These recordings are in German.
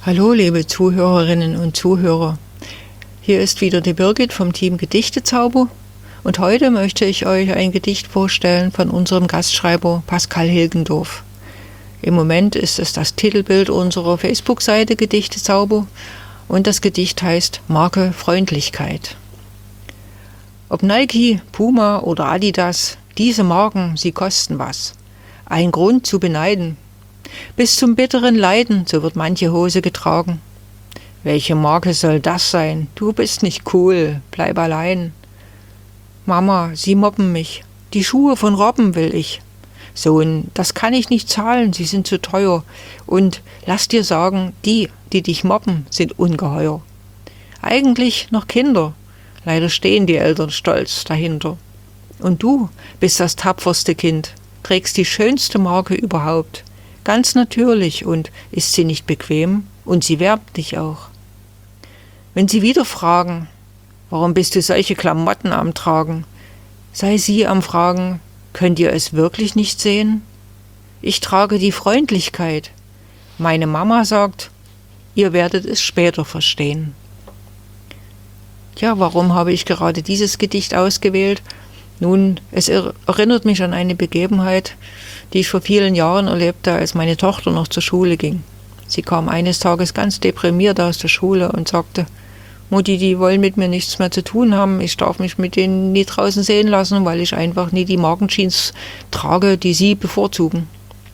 Hallo liebe Zuhörerinnen und Zuhörer, hier ist wieder die Birgit vom Team Gedichtezauber und heute möchte ich euch ein Gedicht vorstellen von unserem Gastschreiber Pascal Hilgendorf. Im Moment ist es das Titelbild unserer Facebook-Seite Gedichtezauber und das Gedicht heißt Marke Freundlichkeit. Ob Nike, Puma oder Adidas, diese Marken, sie kosten was. Ein Grund zu beneiden. Bis zum bitteren Leiden, so wird manche Hose getragen. Welche Marke soll das sein? Du bist nicht cool, bleib allein. Mama, sie mobben mich. Die Schuhe von Robben will ich. Sohn, das kann ich nicht zahlen, sie sind zu teuer. Und lass dir sagen, die dich mobben, sind ungeheuer. Eigentlich noch Kinder. Leider stehen die Eltern stolz dahinter. Und du bist das tapferste Kind, trägst die schönste Marke überhaupt. Ganz natürlich, und ist sie nicht bequem? Und sie wärmt dich auch. Wenn sie wieder fragen, warum bist du solche Klamotten am Tragen, sei sie am Fragen, könnt ihr es wirklich nicht sehen? Ich trage die Freundlichkeit. Meine Mama sagt, ihr werdet es später verstehen. Ja, warum habe ich gerade dieses Gedicht ausgewählt? Nun, es erinnert mich an eine Begebenheit, die ich vor vielen Jahren erlebte, als meine Tochter noch zur Schule ging. Sie kam eines Tages ganz deprimiert aus der Schule und sagte, Mutti, die wollen mit mir nichts mehr zu tun haben, ich darf mich mit denen nie draußen sehen lassen, weil ich einfach nie die Markenjeans trage, die sie bevorzugen.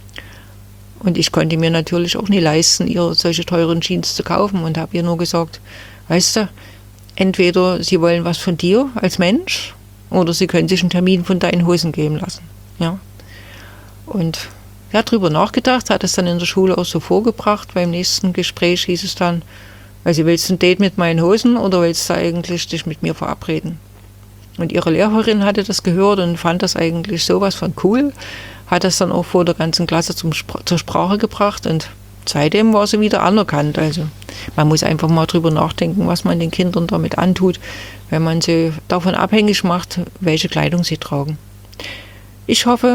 Und ich konnte mir natürlich auch nie leisten, ihr solche teuren Jeans zu kaufen und habe ihr nur gesagt, weißt du, entweder sie wollen was von dir als Mensch oder sie können sich einen Termin von deinen Hosen geben lassen. Ja. Und er hat drüber nachgedacht, hat es dann in der Schule auch so vorgebracht. Beim nächsten Gespräch hieß es dann, also willst du ein Date mit meinen Hosen oder willst du eigentlich dich mit mir verabreden? Und ihre Lehrerin hatte das gehört und fand das eigentlich sowas von cool, hat das dann auch vor der ganzen Klasse zur Sprache gebracht und seitdem war sie wieder anerkannt. Also man muss einfach mal drüber nachdenken, was man den Kindern damit antut, wenn man sie davon abhängig macht, welche Kleidung sie tragen. Ich hoffe,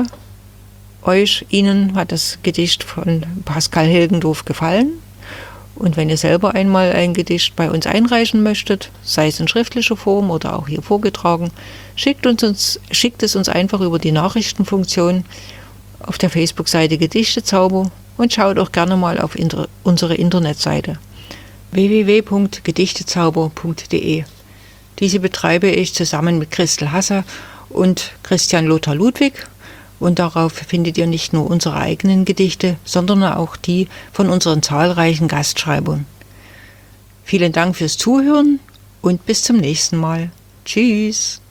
Ihnen hat das Gedicht von Pascal Hilgendorf gefallen. Und wenn ihr selber einmal ein Gedicht bei uns einreichen möchtet, sei es in schriftlicher Form oder auch hier vorgetragen, schickt es uns einfach über die Nachrichtenfunktion auf der Facebook-Seite Gedichtezauber und schaut auch gerne mal auf unsere Internetseite www.gedichtezauber.de. Diese betreibe ich zusammen mit Christel Hasse und Christian Lothar Ludwig. Und darauf findet ihr nicht nur unsere eigenen Gedichte, sondern auch die von unseren zahlreichen Gastschreibern. Vielen Dank fürs Zuhören und bis zum nächsten Mal. Tschüss!